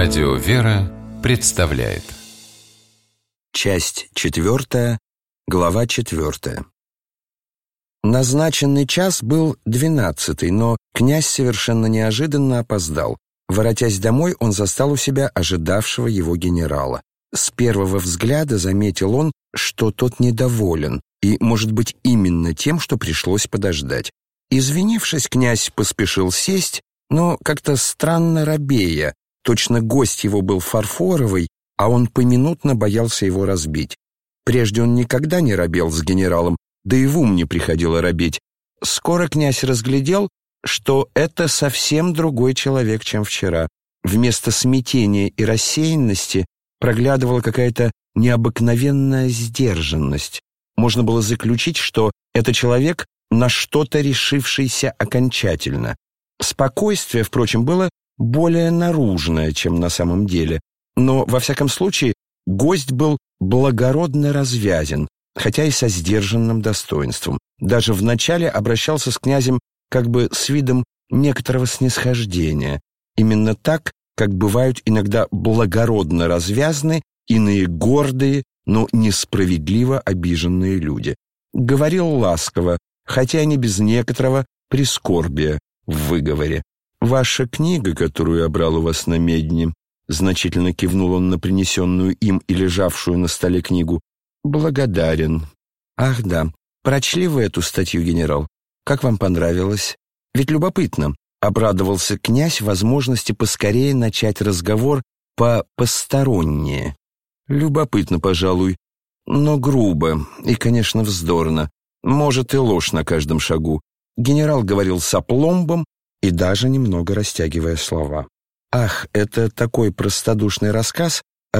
Радио «Вера» представляет. Часть 4, глава 4. Назначенный час был 12, но князь совершенно неожиданно опоздал. Воротясь домой, он застал у себя ожидавшего его генерала. С первого взгляда заметил он, что тот недоволен, и, может быть, именно тем, что пришлось подождать. Извинившись, князь поспешил сесть, но как-то странно робея. Точно гость его был фарфоровый, а он поминутно боялся его разбить. Прежде он никогда не робел с генералом, да и в ум не приходило робеть. Скоро князь разглядел, что это совсем другой человек, чем вчера. Вместо смятения и рассеянности проглядывала какая-то необыкновенная сдержанность. Можно было заключить, что это человек, на что-то решившийся окончательно. Спокойствие, впрочем, было более наружное, чем на самом деле. Но, во всяком случае, гость был благородно развязен, хотя и со сдержанным достоинством. Даже вначале обращался с князем как бы с видом некоторого снисхождения. Именно так, как бывают иногда благородно развязны иные гордые, но несправедливо обиженные люди. Говорил ласково, хотя и не без некоторого прискорбия в выговоре. «Ваша книга, которую я брал у вас на медне», значительно кивнул он на принесенную им и лежавшую на столе книгу. «Благодарен». «Ах да, прочли вы эту статью, генерал? Как вам понравилось? Ведь любопытно». Обрадовался князь возможности поскорее начать разговор по-постороннее. «Любопытно, пожалуй, но грубо и, конечно, вздорно. Может, и ложь на каждом шагу». Генерал говорил с опломбом и даже немного растягивая слова. «Ах, это такой простодушный рассказ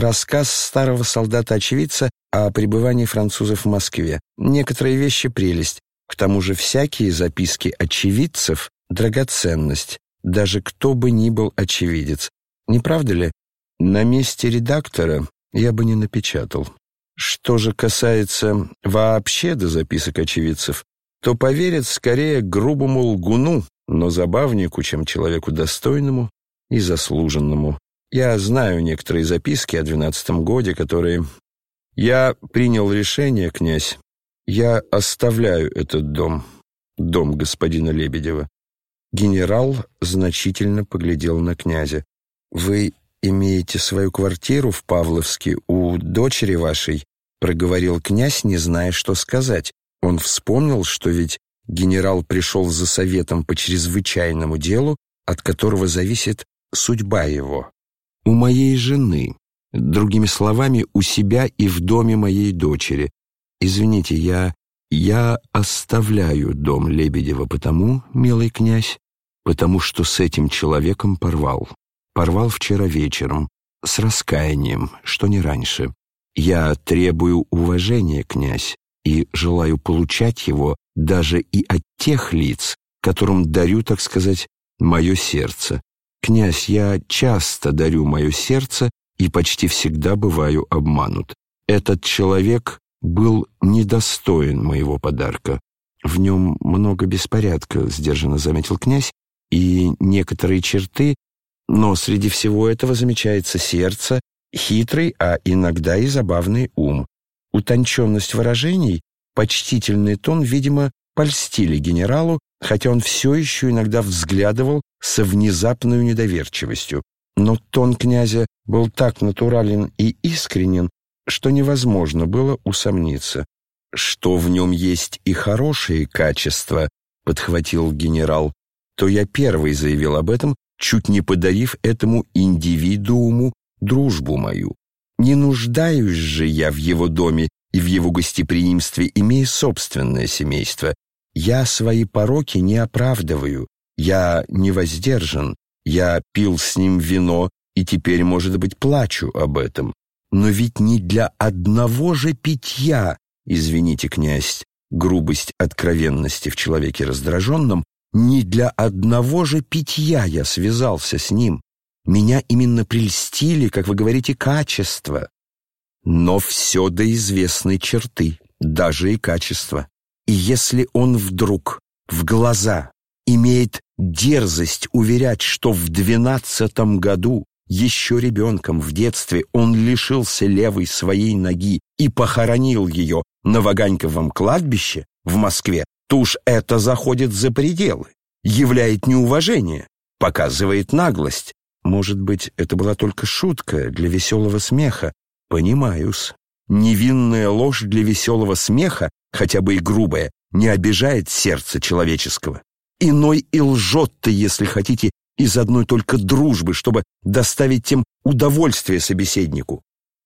старого солдата-очевидца о пребывании французов в Москве. Некоторые вещи — прелесть. К тому же всякие записки очевидцев — драгоценность, даже кто бы ни был очевидец. Не правда ли? На месте редактора я бы не напечатал. Что же касается вообще до записок очевидцев, то поверят скорее грубому лгуну, но забавнику, чем человеку достойному и заслуженному. Я знаю некоторые записки о 12-м годе, которые... Я принял решение, князь. Я оставляю этот дом господина Лебедева». Генерал значительно поглядел на князя. «Вы имеете свою квартиру в Павловске у дочери вашей?» проговорил князь, не зная, что сказать. Он вспомнил, что ведь генерал пришел за советом по чрезвычайному делу, от которого зависит судьба его. «У моей жены, другими словами, у себя и в доме моей дочери. Извините, я оставляю дом Лебедева потому, милый князь, потому что с этим человеком порвал. Порвал вчера вечером, с раскаянием, что не раньше. Я требую уважения, князь, и желаю получать его даже и от тех лиц, которым дарю, так сказать, мое сердце. Князь, я часто дарю мое сердце и почти всегда бываю обманут. Этот человек был недостоин моего подарка. В нем много беспорядка, сдержанно заметил князь, и некоторые черты, но среди всего этого замечается сердце, хитрый, а иногда и забавный ум. Утонченность выражений, почтительный тон, видимо, польстили генералу, хотя он все еще иногда взглядывал со внезапной недоверчивостью. Но тон князя был так натурален и искренен, что невозможно было усомниться. «Что в нем есть и хорошие качества», — подхватил генерал, «то я первый заявил об этом, чуть не подарив этому индивидууму дружбу мою. Не нуждаюсь же я в его доме и в его гостеприимстве, имея собственное семейство. Я свои пороки не оправдываю, я не воздержан, я пил с ним вино и теперь, может быть, плачу об этом. Но ведь не для одного же питья, извините, князь, грубость откровенности в человеке раздраженном, не для одного же питья я связался с ним. Меня именно прельстили, как вы говорите, качества. Но все до известной черты, даже и качества. И если он вдруг в глаза имеет дерзость уверять, что в 12-м году еще ребенком в детстве он лишился левой своей ноги и похоронил ее на Ваганьковом кладбище в Москве, то уж это заходит за пределы, являет неуважение, показывает наглость. Может быть, это была только шутка для веселого смеха. Понимаю-с. Невинная ложь для веселого смеха, хотя бы и грубая, не обижает сердце человеческого. Иной и лжет-то, если хотите, из одной только дружбы, чтобы доставить тем удовольствие собеседнику.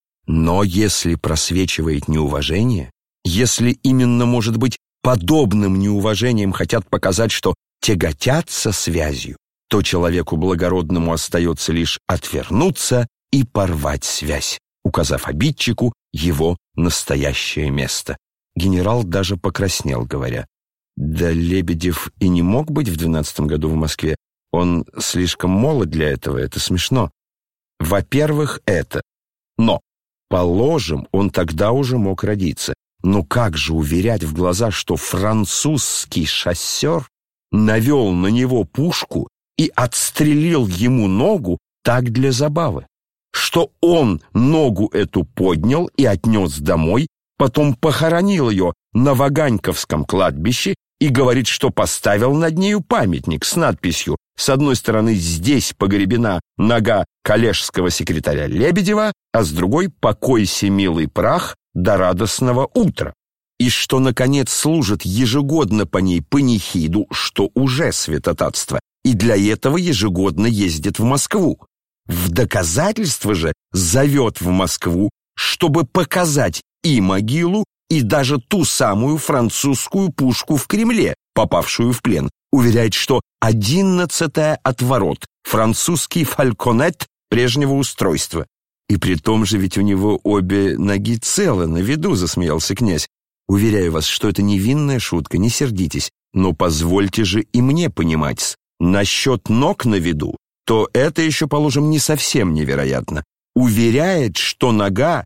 Но если просвечивает неуважение, если именно, может быть, подобным неуважением хотят показать, что тяготятся связью, то человеку благородному остается лишь отвернуться и порвать связь, указав обидчику его настоящее место. Генерал даже покраснел, говоря: «Да Лебедев и не мог быть в 12 году в Москве. Он слишком молод для этого, это смешно. Во-первых, это. Но, положим, он тогда уже мог родиться. Но как же уверять в глаза, что французский шоссер навел на него пушку и отстрелил ему ногу так для забавы? Что он ногу эту поднял и отнес домой, потом похоронил ее на Ваганьковском кладбище и говорит, что поставил над нею памятник с надписью: с одной стороны здесь погребена нога коллежского секретаря Лебедева, а с другой покойся, милый прах, до радостного утра. И что, наконец, служит ежегодно по ней панихиду, что уже святотатство, и для этого ежегодно ездит в Москву. В доказательство же зовет в Москву, чтобы показать и могилу, и даже ту самую французскую пушку в Кремле, попавшую в плен. Уверяет, что 11-я от ворот, французский фальконет прежнего устройства. И при том же ведь у него обе ноги целы, на виду, засмеялся князь. Уверяю вас, что это невинная шутка, не сердитесь, но позвольте же и мне понимать, насчет ног на виду, то это еще, положим, не совсем невероятно. Уверяет, что нога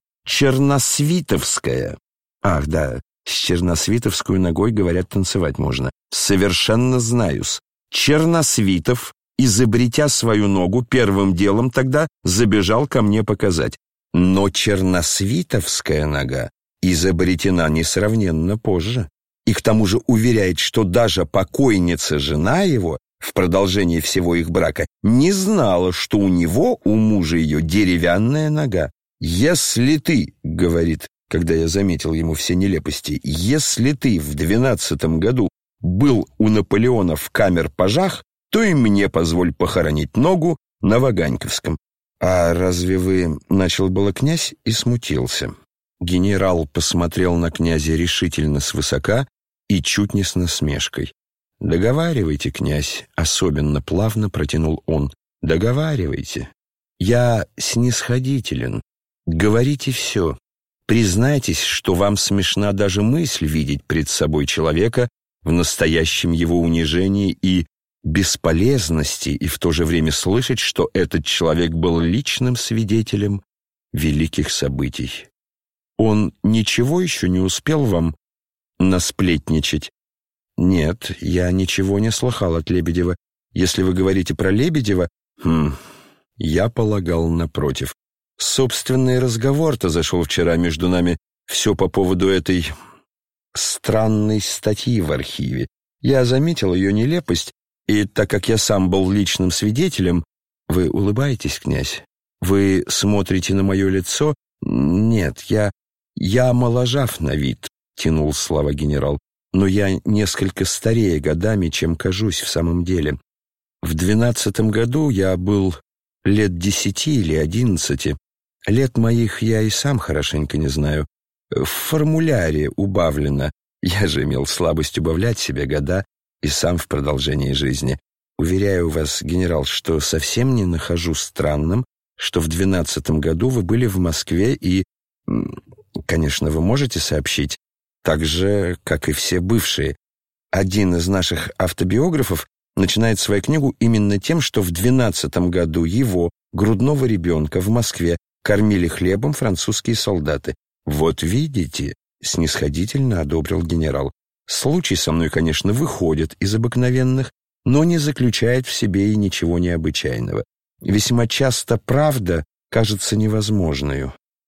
черносвитовская. Ах, да, с черносвитовской ногой, говорят, танцевать можно. Совершенно знаю-с. Черносвитов, изобретя свою ногу, первым делом тогда забежал ко мне показать. Но черносвитовская нога изобретена несравненно позже. И к тому же уверяет, что даже покойница, жена его, в продолжении всего их брака, не знала, что у него, у мужа ее, деревянная нога. «Если ты, — говорит, когда я заметил ему все нелепости, — если ты в 12 году был у Наполеона в камер-пажах, то и мне позволь похоронить ногу на Ваганьковском». «А разве вы...» — начал было князь и смутился. Генерал посмотрел на князя решительно свысока и чуть не с насмешкой. «Договаривайте, князь», — особенно плавно протянул он. «Договаривайте. Я снисходителен. Говорите все. Признайтесь, что вам смешна даже мысль видеть пред собой человека в настоящем его унижении и бесполезности, и в то же время слышать, что этот человек был личным свидетелем великих событий. Он ничего еще не успел вам насплетничать?» «Нет, я ничего не слыхал от Лебедева. Если вы говорите про Лебедева...» Я полагал, напротив. Собственный разговор-то зашел вчера между нами все по поводу этой странной статьи в архиве. Я заметил ее нелепость, и так как я сам был личным свидетелем... Вы улыбаетесь, князь? Вы смотрите на мое лицо? Нет, я моложав на вид, тянул слова генерал. Но я несколько старее годами, чем кажусь в самом деле. В 12 году я был лет 10 или 11. Лет моих я и сам хорошенько не знаю. В формуляре убавлено. Я же имел слабость убавлять себе года и сам в продолжении жизни. Уверяю вас, генерал, что совсем не нахожу странным, что в 12 году вы были в Москве и, конечно, вы можете сообщить, так же, как и все бывшие. Один из наших автобиографов начинает свою книгу именно тем, что в 12 году его, грудного ребенка, в Москве кормили хлебом французские солдаты. «Вот видите», — снисходительно одобрил генерал, «случай со мной, конечно, выходит из обыкновенных, но не заключает в себе и ничего необычайного. весьма часто правда кажется невозможною.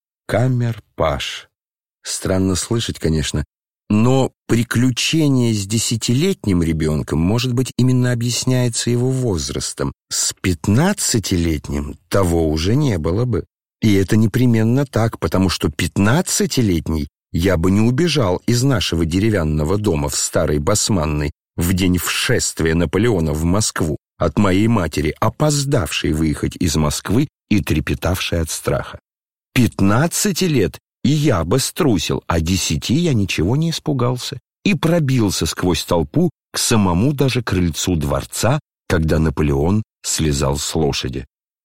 Камер-паш. Странно слышать, конечно, но приключение с 10-летним ребенком, может быть, именно объясняется его возрастом. С 15-летним того уже не было бы. И это непременно так, потому что 15-летний я бы не убежал из нашего деревянного дома в Старой Басманной в день вшествия Наполеона в Москву от моей матери, опоздавшей выехать из Москвы и трепетавшей от страха. 15 лет и я бы струсил, а 10 я ничего не испугался и пробился сквозь толпу к самому даже крыльцу дворца, когда Наполеон слезал с лошади.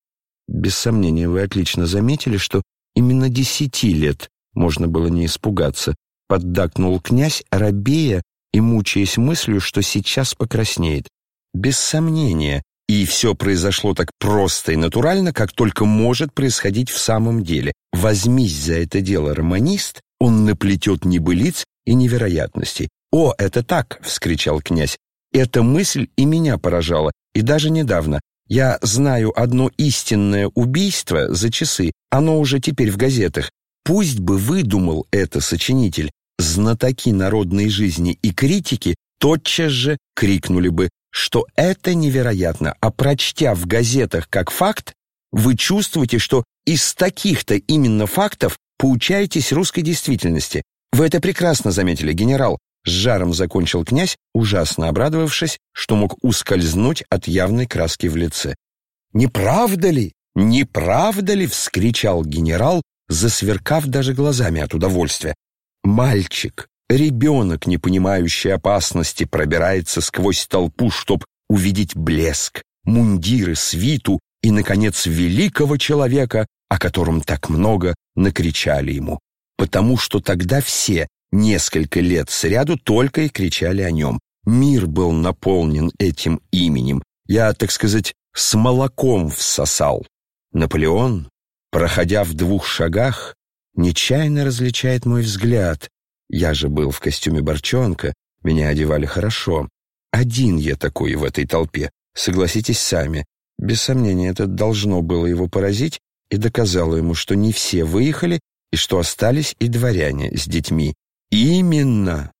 Без сомнения, вы отлично заметили, что именно 10 лет можно было не испугаться, поддакнул князь, робея и мучаясь мыслью, что сейчас покраснеет. Без сомнения, и все произошло так просто и натурально, как только может происходить в самом деле. Возьмись за это дело романист, он наплетет небылиц и невероятностей. «О, это так!» — вскричал князь. «Эта мысль и меня поражала, и даже недавно. Я знаю одно истинное убийство за часы, оно уже теперь в газетах. Пусть бы выдумал это сочинитель, знатоки народной жизни и критики тотчас же крикнули бы, что это невероятно, а прочтя в газетах как факт, вы чувствуете, что из таких-то именно фактов поучаетесь русской действительности. Вы это прекрасно заметили, генерал. С жаром закончил князь, ужасно обрадовавшись, что мог ускользнуть от явной краски в лице. «Не правда ли? Не правда ли?» — вскричал генерал, засверкав даже глазами от удовольствия. «Мальчик, ребенок, не понимающий опасности, пробирается сквозь толпу, чтоб увидеть блеск, мундиры, свиту и, наконец, великого человека, о котором так много накричали ему, потому что тогда все несколько лет сряду только и кричали о нем. Мир был наполнен этим именем. Я, так сказать, с молоком всосал. Наполеон, проходя в 2 шагах, нечаянно различает мой взгляд. Я же был в костюме Борчонка, меня одевали хорошо. Один я такой в этой толпе, согласитесь сами. Без сомнения, это должно было его поразить и доказало ему, что не все выехали и что остались и дворяне с детьми. Именно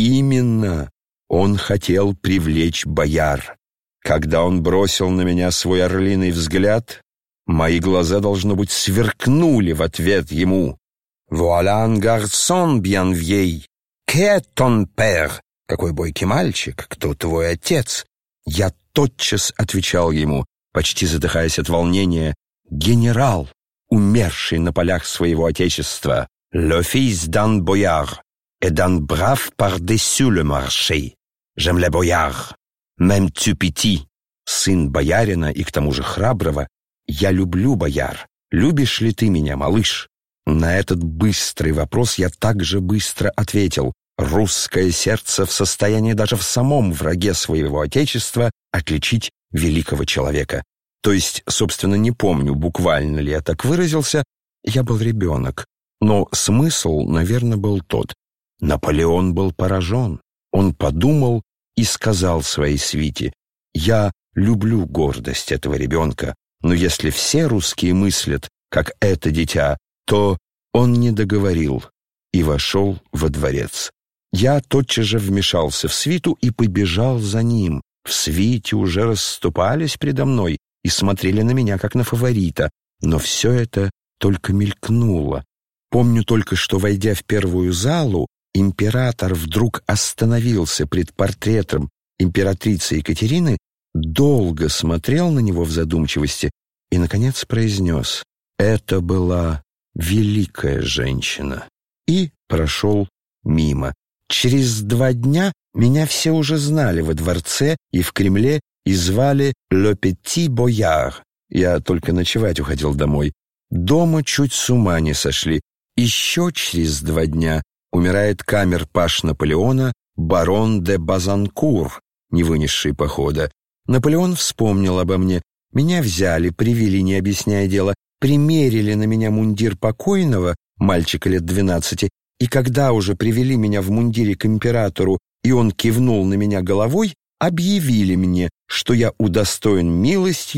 он хотел привлечь бояр. Когда он бросил на меня свой орлиный взгляд, мои глаза, должно быть, сверкнули в ответ ему. «Voilà un garçon bien vieil. Qu'est ton père?» «Какой бойкий мальчик, кто твой отец?» Я тотчас отвечал ему, почти задыхаясь от волнения, «Генерал, умерший на полях своего отечества, le fils d'un boyard et d'un brave par-dessus le marché. J'aime les boyards, même tu petit». Сын боярина и к тому же храброго, я люблю бояр. Любишь ли ты меня, малыш? На этот быстрый вопрос я также быстро ответил. Русское сердце в состоянии даже в самом враге своего отечества отличить великого человека. То есть, собственно, не помню, буквально ли я так выразился, я был ребенок. Но смысл, наверное, был тот. Наполеон был поражен. Он подумал и сказал своей свите: «Я люблю гордость этого ребенка, но если все русские мыслят, как это дитя, то он не договорил и вошел во дворец. Я тотчас же вмешался в свиту и побежал за ним. В свите уже расступались предо мной и смотрели на меня, как на фаворита, но все это только мелькнуло. Помню только, что, войдя в первую залу, император вдруг остановился пред портретом императрицы Екатерины, долго смотрел на него в задумчивости и, наконец, произнес: «Это была великая женщина», и прошел мимо. Через 2 дня меня все уже знали во дворце и в Кремле и звали «Le Petit Boyard». Я только ночевать уходил домой. Дома чуть с ума не сошли. Еще через 2 дня умирает камер-паш Наполеона, барон де Базанкур, не вынесший похода. Наполеон вспомнил обо мне. Меня взяли, привели, не объясняя дела, примерили на меня мундир покойного, мальчика лет 12, и когда уже привели меня в мундире к императору, и он кивнул на меня головой, объявили мне, что я удостоен милостью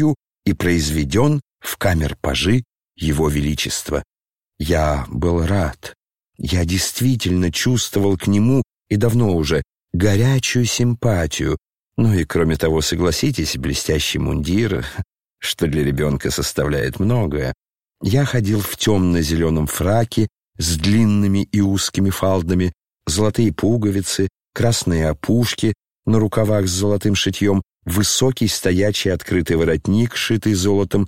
и произведен в камер-пажи Его Величества. Я был рад. Я действительно чувствовал к нему, и давно уже, горячую симпатию. Ну и кроме того, согласитесь, блестящий мундир, что для ребенка составляет многое. Я ходил в темно-зеленом фраке с длинными и узкими фалдами, золотые пуговицы, красные опушки на рукавах с золотым шитьем, высокий стоячий открытый воротник, шитый золотом,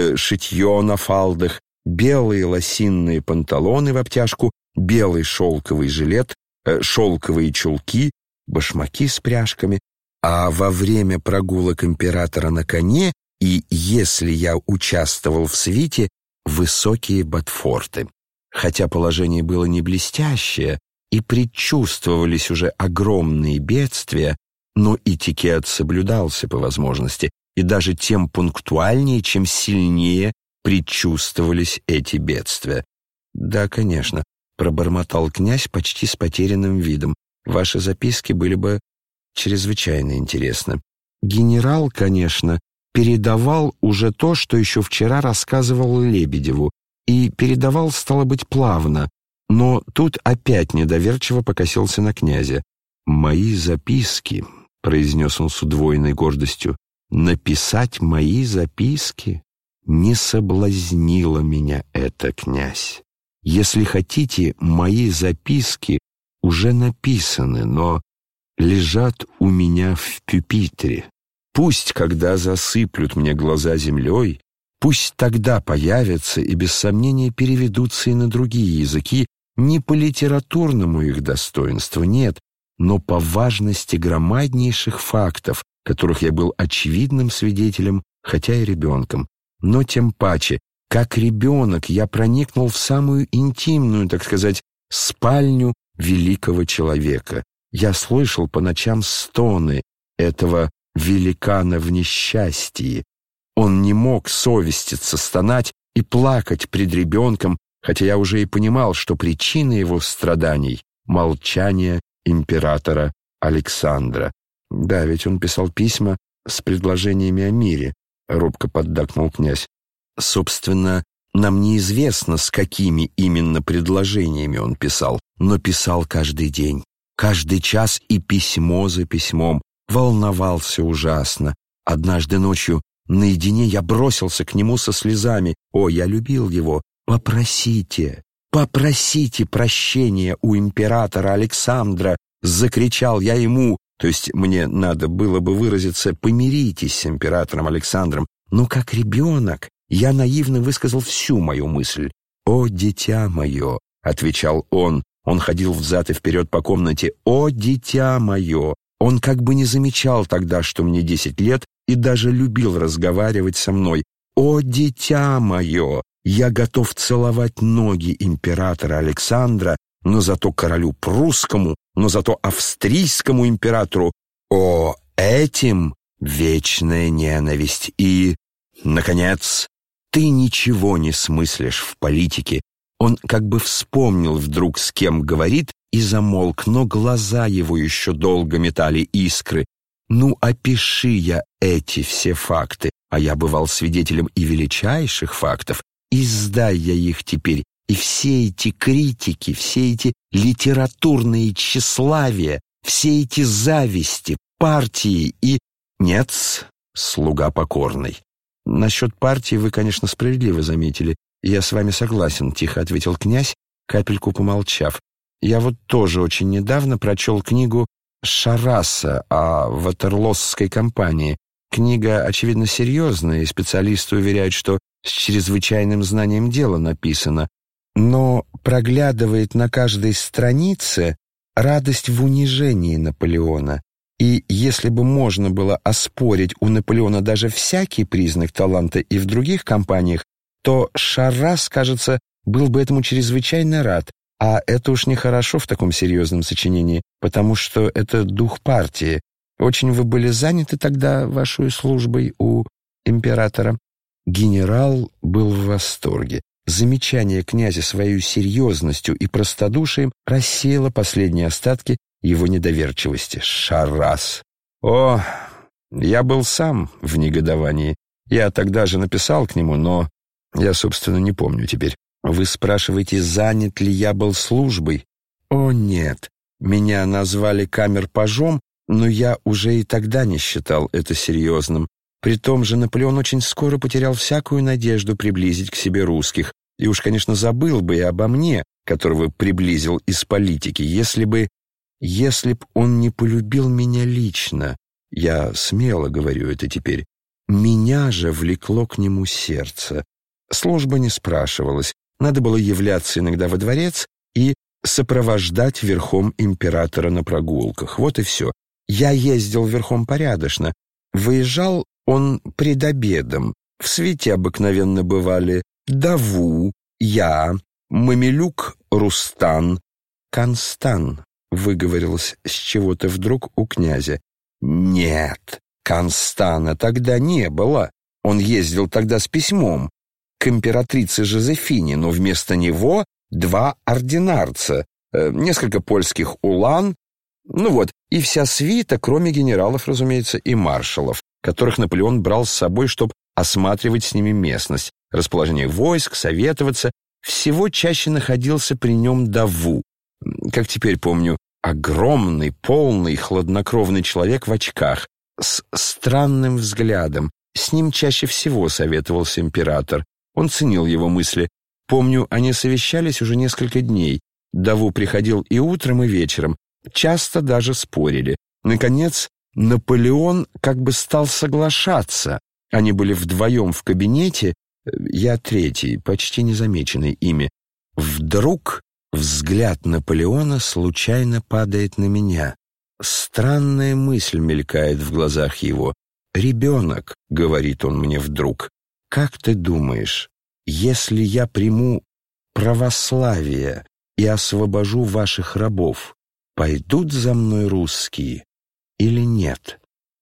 шитье на фалдах, белые лосинные панталоны в обтяжку, белый шелковый жилет, шелковые чулки, башмаки с пряжками. А во время прогулок императора на коне, и если я участвовал в свите, высокие ботфорты. Хотя положение было не блестящее, и предчувствовались уже огромные бедствия, но этикет соблюдался по возможности, и даже тем пунктуальнее, чем сильнее предчувствовались эти бедствия. «Да, конечно», — пробормотал князь почти с потерянным видом. «Ваши записки были бы чрезвычайно интересны. Генерал, конечно, передавал уже то, что еще вчера рассказывал Лебедеву, и передавал, стало быть, плавно, но тут опять недоверчиво покосился на князя. «Мои записки», — произнес он с удвоенной гордостью, — «написать мои записки? Не соблазнило меня это, князь. Если хотите, мои записки уже написаны, но лежат у меня в пюпитре. Пусть, когда засыплют мне глаза землей, пусть тогда появятся и без сомнения переведутся и на другие языки, не по литературному их достоинству, нет, но по важности громаднейших фактов, которых я был очевидным свидетелем, хотя и ребенком. Но тем паче, как ребенок, я проникнул в самую интимную, так сказать, спальню великого человека. Я слышал по ночам стоны этого великана в несчастье. Он не мог совеститься, стонать и плакать пред ребенком, хотя я уже и понимал, что причина его страданий — молчание императора Александра. Да, ведь он писал письма с предложениями о мире, — робко поддакнул князь. Собственно, нам неизвестно, с какими именно предложениями он писал, но писал каждый день, каждый час и письмо за письмом, волновался ужасно. Однажды ночью наедине я бросился к нему со слезами. «О, я любил его! Попросите, попросите прощения у императора Александра!» Закричал я ему, то есть мне надо было бы выразиться «помиритесь с императором Александром». Но как ребенок я наивно высказал всю мою мысль. «О, дитя мое!» — отвечал он. Он ходил взад и вперед по комнате. «О, дитя мое!» Он как бы не замечал тогда, что мне 10 лет, и даже любил разговаривать со мной. «О, дитя мое! Я готов целовать ноги императора Александра, но зато королю прусскому, но зато австрийскому императору. О, этим вечная ненависть. И, наконец, ты ничего не смыслишь в политике». Он как бы вспомнил вдруг, с кем говорит, и замолк, но глаза его еще долго метали искры. «Ну, опиши я эти все факты, а я бывал свидетелем и величайших фактов, издай я их теперь, и все эти критики, все эти литературные тщеславия, все эти зависти, партии и...» «Нет, слуга покорный». «Насчет партии вы, конечно, справедливо заметили. Я с вами согласен», — тихо ответил князь, капельку помолчав. «Я вот тоже очень недавно прочел книгу Шараса о Ватерлоосской кампании. Книга, очевидно, серьезная, и специалисты уверяют, что с чрезвычайным знанием дела написана, но проглядывает на каждой странице радость в унижении Наполеона. И если бы можно было оспорить у Наполеона даже всякий признак таланта и в других кампаниях, то Шарас, кажется, был бы этому чрезвычайно рад, а это уж нехорошо в таком серьезном сочинении, потому что это дух партии. Очень вы были заняты тогда вашей службой у императора». Генерал был в восторге. Замечание князя своей серьезностью и простодушием рассеяло последние остатки его недоверчивости. «Шарас! О, я был сам в негодовании. Я тогда же написал к нему, но я, собственно, не помню теперь. Вы спрашиваете, занят ли я был службой? О, нет. Меня назвали камер-пажом, но я уже и тогда не считал это серьезным. При том же Наполеон очень скоро потерял всякую надежду приблизить к себе русских. И уж, конечно, забыл бы и обо мне, которого приблизил из политики, если б он не полюбил меня лично. Я смело говорю это теперь. Меня же влекло к нему сердце. Служба не спрашивалась. Надо было являться иногда во дворец и сопровождать верхом императора на прогулках. Вот и все. Я ездил верхом порядочно. Выезжал он пред обедом. В свите обыкновенно бывали Даву, я, Мамилюк Рустан, Констан, выговорилось с чего-то вдруг у князя. Нет, Констана тогда не было. Он ездил тогда с письмом к императрице Жозефине, но вместо него 2 ординарца, несколько польских улан, и вся свита, кроме генералов, разумеется, и маршалов, которых Наполеон брал с собой, чтобы осматривать с ними местность, расположение войск, советоваться. Всего чаще находился при нем Даву. Как теперь помню, огромный, полный, хладнокровный человек в очках, с странным взглядом. С ним чаще всего советовался император. Он ценил его мысли. Помню, они совещались уже несколько дней. Даву приходил и утром, и вечером. Часто даже спорили. Наконец, Наполеон как бы стал соглашаться. Они были вдвоем в кабинете, я третий, почти незамеченный ими. Вдруг взгляд Наполеона случайно падает на меня. Странная мысль мелькает в глазах его. «Ребенок», — говорит он мне вдруг, — «как ты думаешь, если я приму православие и освобожу ваших рабов, пойдут за мной русские или нет?»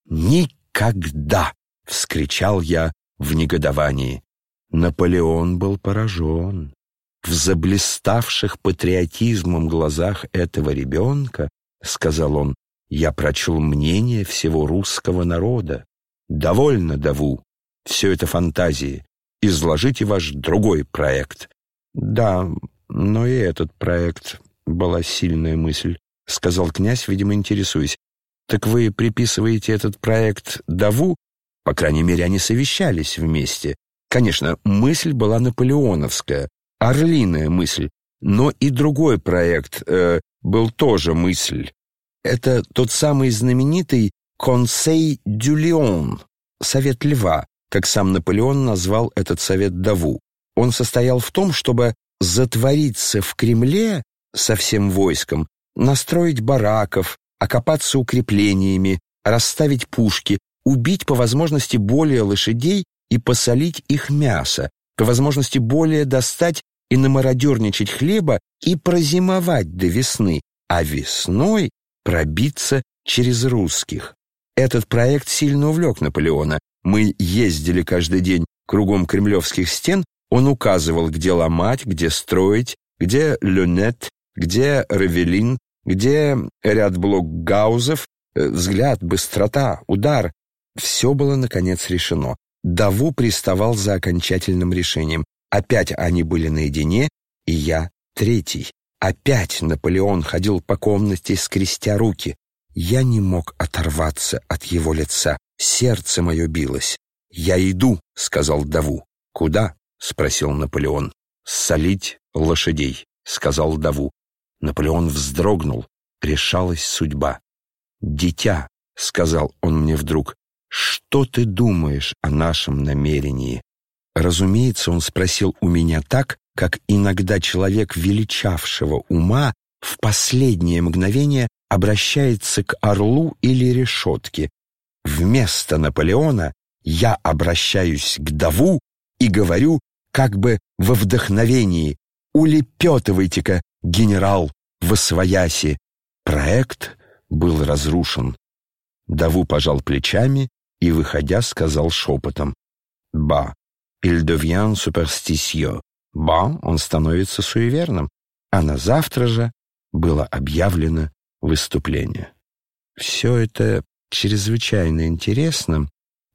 «Никогда!» — вскричал я в негодовании. Наполеон был поражен. В заблиставших патриотизмом глазах этого ребенка, сказал он, я прочел мнение всего русского народа. Довольно, Даву, все это фантазии. Изложите ваш другой проект. Да, но и этот проект была сильная мысль, сказал князь, видимо, интересуясь. Так вы приписываете этот проект Даву? По крайней мере, они совещались вместе. Конечно, мысль была наполеоновская, орлиная мысль, но и другой проект был тоже мысль. Это тот самый знаменитый «Conseil du Lion» — «Совет Льва», как сам Наполеон назвал этот совет Даву. Он состоял в том, чтобы затвориться в Кремле со всем войском, настроить бараков, окопаться укреплениями, расставить пушки, убить по возможности более лошадей и посолить их мясо, по возможности более достать и намародерничать хлеба и прозимовать до весны, а весной пробиться через русских. Этот проект сильно увлек Наполеона. Мы ездили каждый день кругом кремлевских стен, он указывал, где ломать, где строить, где люнет, где равелин, где ряд блокгаузов, взгляд, быстрота, удар. Все было, наконец, решено. Даву приставал за окончательным решением. Опять они были наедине, и я третий. Опять Наполеон ходил по комнате, скрестя руки. Я не мог оторваться от его лица. Сердце мое билось. «Я иду», — сказал Даву. «Куда?» — спросил Наполеон. «Солить лошадей», — сказал Даву. Наполеон вздрогнул. Решалась судьба. «Дитя», — сказал он мне вдруг, — «что ты думаешь о нашем намерении?» Разумеется, он спросил у меня так, как иногда человек величавшего ума в последнее мгновение обращается к орлу или решетке. Вместо Наполеона я обращаюсь к Даву и говорю, как бы во вдохновении: «Улепетывайте-ка, генерал, восвояси!» Проект был разрушен. Даву пожал плечами и, выходя, сказал шепотом: «Ба, il devient superstitieux». Ба, он становится суеверным. А на завтра же было объявлено выступление. Все это чрезвычайно интересно,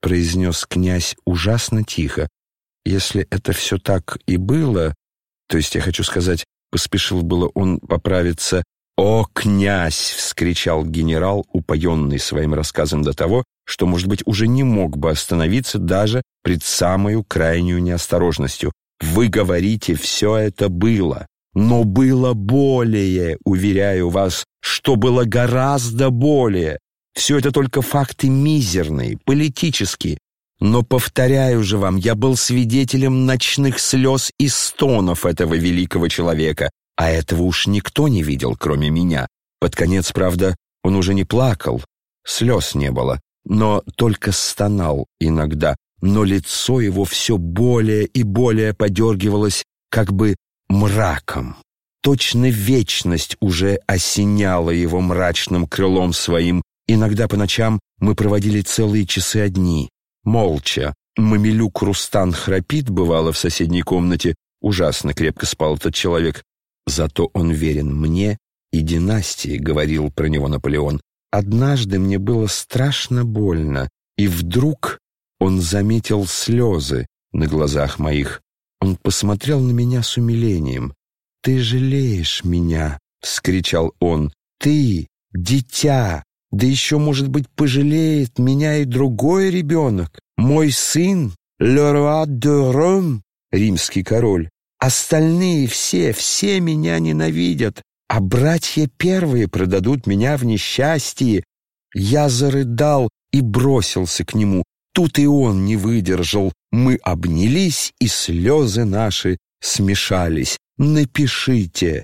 произнес князь ужасно тихо. Если это все так и было, то есть, я хочу сказать, поспешил было он поправиться. «О, князь!» — вскричал генерал, упоенный своим рассказом до того, что, может быть, уже не мог бы остановиться даже пред самою крайнюю неосторожностью. «Вы говорите, все это было, но было более, уверяю вас, что было гораздо более. Все это только факты мизерные, политические. Но, повторяю же вам, я был свидетелем ночных слез и стонов этого великого человека, а этого уж никто не видел, кроме меня. Под конец, правда, он уже не плакал, слез не было, но только стонал иногда, но лицо его все более и более подергивалось как бы мраком. Точно вечность уже осеняла его мрачным крылом своим. Иногда по ночам мы проводили целые часы одни, молча. Мамилюк Рустан храпит, бывало, в соседней комнате. Ужасно крепко спал этот человек. Зато он верен мне и династии, говорил про него Наполеон. Однажды мне было страшно больно, и вдруг он заметил слезы на глазах моих. Он посмотрел на меня с умилением. «Ты жалеешь меня!» — вскричал он. «Ты, дитя! Да еще, может быть, пожалеет меня и другой ребенок. Мой сын, le roi de Rome, римский король. Остальные все меня ненавидят, а братья первые продадут меня в несчастье». Я зарыдал и бросился к нему. Тут и он не выдержал. Мы обнялись, и слезы наши смешались. «Напишите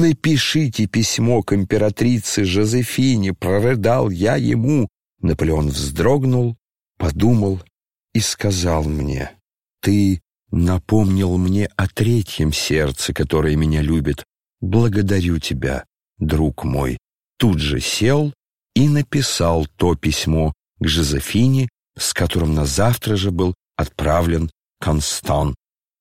письмо к императрице Жозефине», прорыдал я ему. Наполеон вздрогнул, подумал и сказал мне: «Ты напомнил мне о третьем сердце, которое меня любит. Благодарю тебя, друг мой». Тут же сел и написал то письмо к Жозефине, с которым на завтра же был отправлен Констан.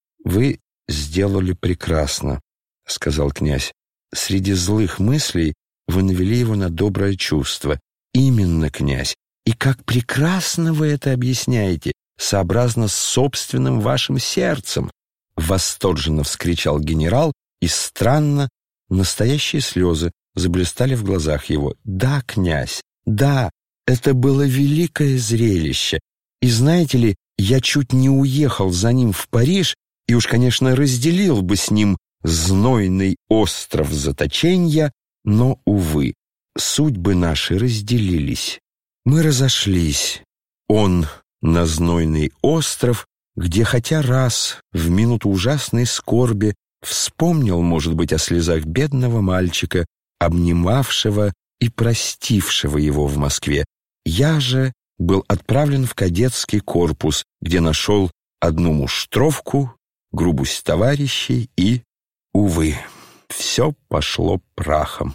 «Вы сделали прекрасно», — сказал князь. «Среди злых мыслей вы навели его на доброе чувство». «Именно, князь. И как прекрасно вы это объясняете, сообразно с собственным вашим сердцем!» Восторженно вскричал генерал, и странно, настоящие слезы заблистали в глазах его. «Да, князь, да, это было великое зрелище. И знаете ли, я чуть не уехал за ним в Париж и уж, конечно, разделил бы с ним знойный остров заточения, но, увы, судьбы наши разделились. Мы разошлись. Он на знойный остров, где хотя раз в минуту ужасной скорби вспомнил, может быть, о слезах бедного мальчика, обнимавшего и простившего его в Москве. Я же был отправлен в кадетский корпус, где нашел одну муштровку, грубость товарищей и, увы, все пошло прахом.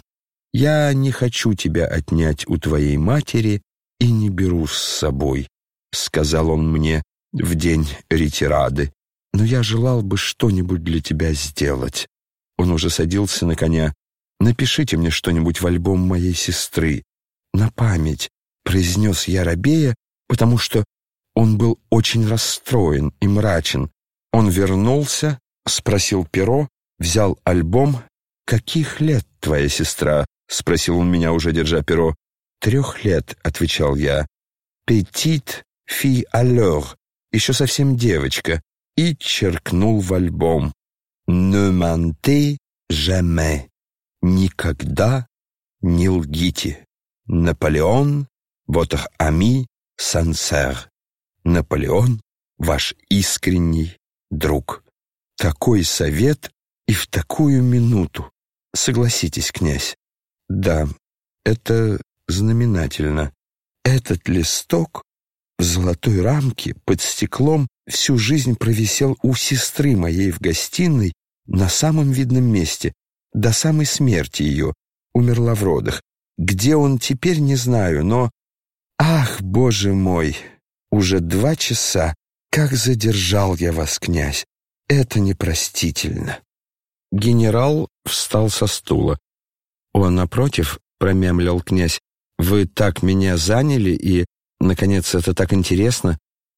Я не хочу тебя отнять у твоей матери и не беру с собой, сказал он мне в день ретирады, но я желал бы что-нибудь для тебя сделать. Он уже садился на коня. «Напишите мне что-нибудь в альбом моей сестры. На память», — произнес я робея, потому что он был очень расстроен и мрачен. Он вернулся, спросил перо, взял альбом. «Каких лет твоя сестра?» — спросил он меня, уже держа перо. 3 лет, — отвечал я. «Petite fille alors», еще совсем девочка, и черкнул в альбом. «Ne mentez jamais», никогда не лгите. Наполеон, votre ami sincère. Наполеон, ваш искренний друг. Такой совет и в такую минуту. Согласитесь, князь? Да, это знаменательно. Этот листок в золотой рамке под стеклом всю жизнь провисел у сестры моей в гостиной на самом видном месте, до самой смерти ее, умерла в родах. Где он теперь, не знаю, но... Ах, Боже мой! Уже 2 часа. Как задержал я вас, князь! Это непростительно. Генерал встал со стула. Он, напротив, промямлил князь, вы так меня заняли, и, наконец, это так интересно.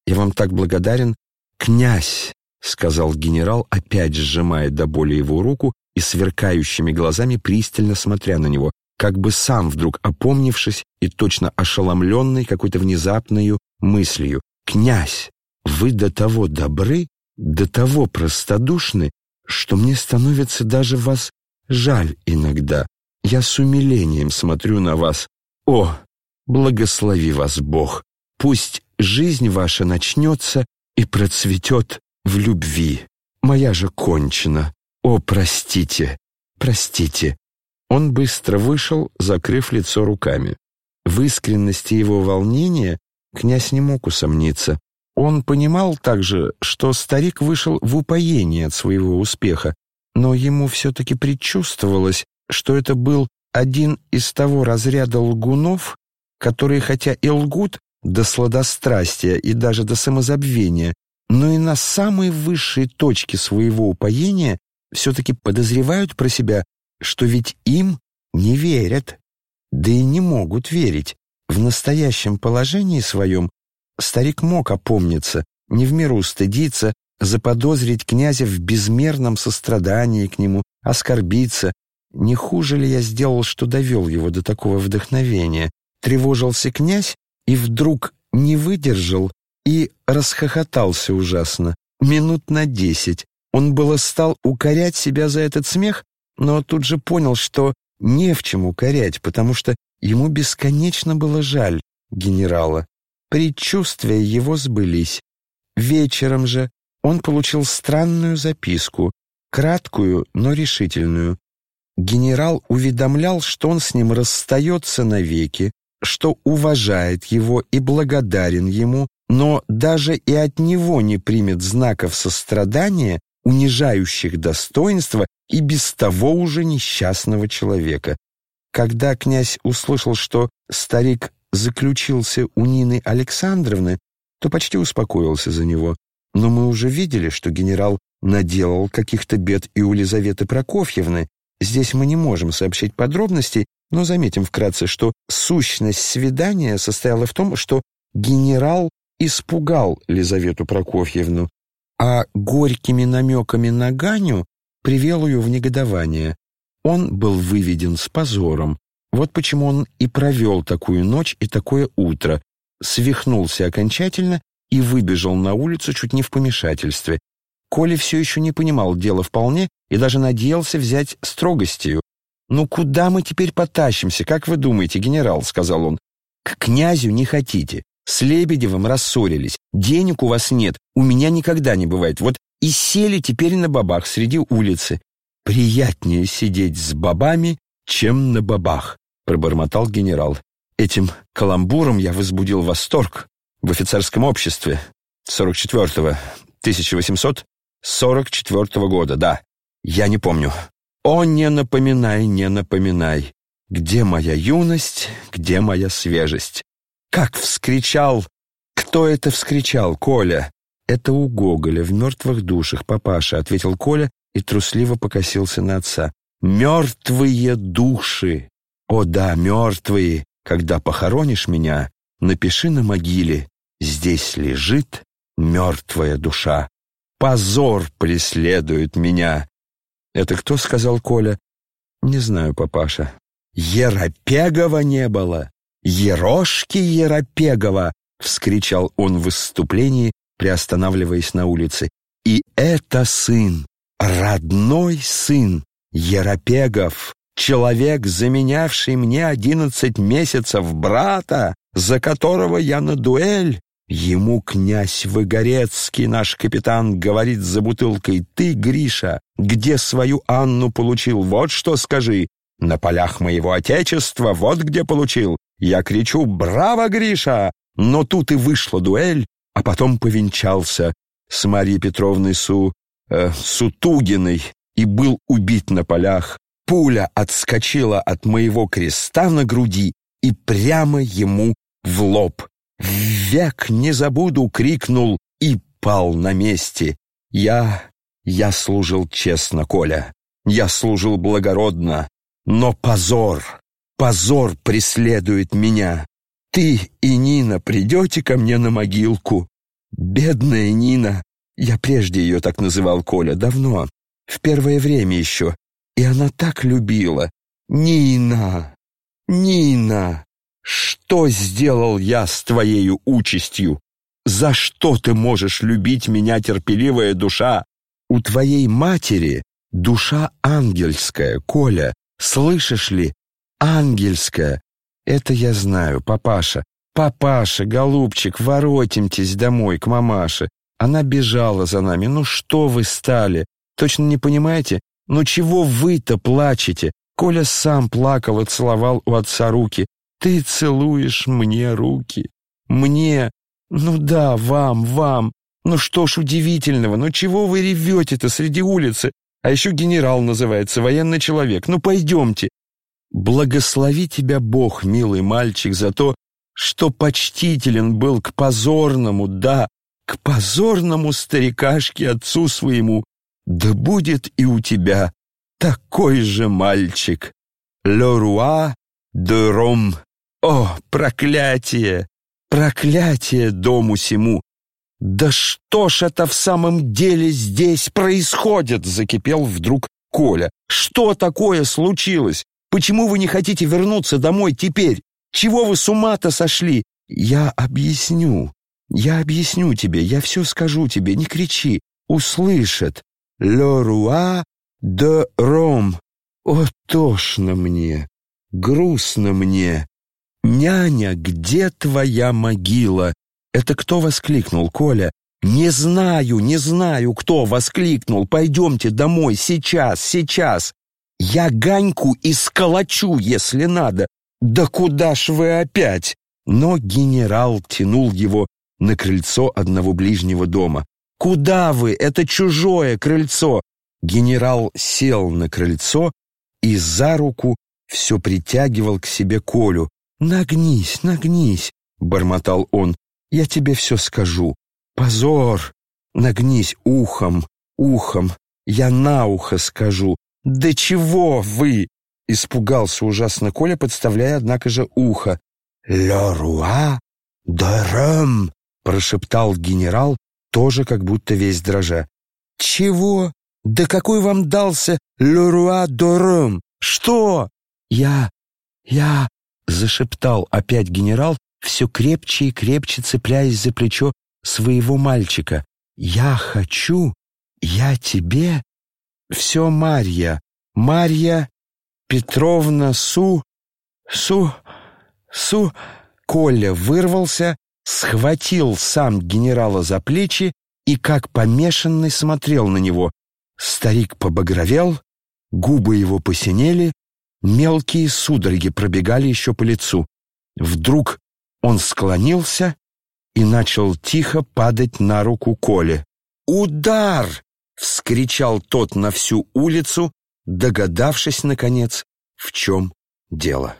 Я вам так благодарен. Князь, — сказал генерал, опять сжимая до боли его руку и сверкающими глазами пристально смотря на него, как бы сам вдруг опомнившись и точно ошеломленный какой-то внезапною мыслью. «Князь, вы до того добры, до того простодушны, что мне становится даже вас жаль иногда. Я с умилением смотрю на вас. О, благослови вас Бог! Пусть жизнь ваша начнется и процветет в любви. Моя же кончена. О, простите, простите». Он быстро вышел, закрыв лицо руками. В искренности его волнения князь не мог усомниться. Он понимал также, что старик вышел в упоение от своего успеха, но ему все-таки предчувствовалось, что это был один из того разряда лгунов, которые хотя и лгут до сладострастия и даже до самозабвения, но и на самой высшей точке своего упоения все-таки подозревают про себя, что ведь им не верят, да и не могут верить. В настоящем положении своем старик мог опомниться, не в меру устыдиться, заподозрить князя в безмерном сострадании к нему, оскорбиться. Не хуже ли я сделал, что довел его до такого вдохновения? Тревожился князь и вдруг не выдержал и расхохотался ужасно. Минут на 10. Он было стал укорять себя за этот смех, но тут же понял, что не в чем укорять, потому что ему бесконечно было жаль генерала. Предчувствия его сбылись. Вечером же он получил странную записку, краткую, но решительную. Генерал уведомлял, что он с ним расстается навеки, что уважает его и благодарен ему, но даже и от него не примет знаков сострадания, унижающих достоинство и без того уже несчастного человека. Когда князь услышал, что старик заключился у Нины Александровны, то почти успокоился за него. Но мы уже видели, что генерал наделал каких-то бед и у Лизаветы Прокофьевны. Здесь мы не можем сообщить подробностей, но заметим вкратце, что сущность свидания состояла в том, что генерал испугал Лизавету Прокофьевну, а горькими намеками на Ганю привел ее в негодование. Он был выведен с позором. Вот почему он и провел такую ночь и такое утро, свихнулся окончательно и выбежал на улицу чуть не в помешательстве. Коля все еще не понимал дела вполне и даже надеялся взять строгостью. «Ну куда мы теперь потащимся, как вы думаете, генерал?» — сказал он. «К князю не хотите. С Лебедевым рассорились. Денег у вас нет. У меня никогда не бывает. Вот и сели теперь на бабах среди улицы. Приятнее сидеть с бабами, чем на бабах», — пробормотал генерал. «Этим каламбуром я возбудил восторг в офицерском обществе 1844 года, да. Я не помню. О, не напоминай, не напоминай. Где моя юность, где моя свежесть?» Как вскричал! Кто это вскричал, Коля? Это у Гоголя в «Мертвых душах», папаша, — ответил Коля и трусливо покосился на отца. «Мертвые души! О да, мертвые! Когда похоронишь меня, напиши на могиле: здесь лежит мертвая душа. Позор преследует меня». «Это кто?» — сказал Коля. «Не знаю, папаша». «Еропегова не было! Ерошки Еропегова!» — вскричал он в выступлении, приостанавливаясь на улице. «И это сын, родной сын Еропегов, человек, заменявший мне 11 месяцев брата, за которого я на дуэль. Ему князь Выгорецкий, наш капитан, говорит за бутылкой: ты, Гриша, где свою Анну получил? Вот что скажи. На полях моего отечества, вот где получил. Я кричу: браво, Гриша! Но тут и вышла дуэль, а потом повенчался с Марьей Петровной Сутугиной и был убит на полях. Пуля отскочила от моего креста на груди и прямо ему в лоб. «Век не забуду!» — крикнул и пал на месте. Я служил честно, Коля. Я служил благородно. Но позор преследует меня. Ты и Нина придете ко мне на могилку? Бедная Нина. Я прежде ее так называл, Коля, давно, в первое время еще. И она так любила. Нина, Нина, что сделал я с твоей участью? За что ты можешь любить меня, терпеливая душа? У твоей матери душа ангельская, Коля, слышишь ли? Ангельская. Это я знаю, папаша. Папаша, голубчик, воротимтесь домой к мамаше. Она бежала за нами. Ну что вы стали? Точно не понимаете? Ну чего вы-то плачете? Коля сам плакал и целовал у отца руки. Ты целуешь мне руки. Мне? Ну да, вам. Ну что ж удивительного? Ну чего вы ревете-то среди улицы? А еще генерал называется, военный человек. Ну пойдемте. Благослови тебя Бог, милый мальчик, за то, что почтителен был к позорному, да, к позорному старикашке отцу своему. Да будет и у тебя такой же мальчик. Le roi de Rome. О, проклятие! Проклятие дому сему! Да что ж это в самом деле здесь происходит? Закипел вдруг Коля. Что такое случилось? Почему вы не хотите вернуться домой теперь? Чего вы с ума-то сошли? Я объясню тебе, я все скажу тебе, не кричи, услышат. Le roi de Rome. О, тошно мне, грустно мне. Няня, где твоя могила? Это кто воскликнул, Коля? Не знаю, кто воскликнул. Пойдемте домой, сейчас. Я Ганьку исколочу, если надо. Да куда ж вы опять? Но генерал тянул его на крыльцо одного ближнего дома. Куда вы? Это чужое крыльцо. Генерал сел на крыльцо и за руку все притягивал к себе Колю. «Нагнись», — бормотал он, — «я тебе все скажу. Позор! Нагнись ухом, я на ухо скажу». «Да чего вы?» — испугался ужасно Коля, подставляя, однако же, ухо. «Le roi de Rome», — прошептал генерал, тоже как будто весь дрожа. «Чего? Да какой вам дался Le roi de Rome? Что?» «Я...» — зашептал опять генерал, все крепче и крепче цепляясь за плечо своего мальчика. «Я тебе...» «Все Марья Петровна Су...» Коля вырвался, схватил сам генерала за плечи и, как помешанный, смотрел на него. Старик побагровел, губы его посинели, мелкие судороги пробегали еще по лицу. Вдруг он склонился и начал тихо падать на руку Коле. «Удар!» — вскричал тот на всю улицу, догадавшись, наконец, в чем дело.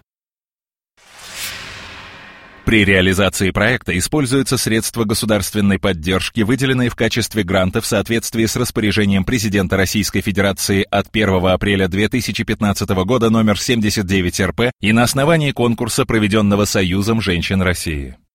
При реализации проекта используются средства государственной поддержки, выделенные в качестве гранта в соответствии с распоряжением президента Российской Федерации от 1 апреля 2015 года номер 79 РП и на основании конкурса, проведенного Союзом женщин России.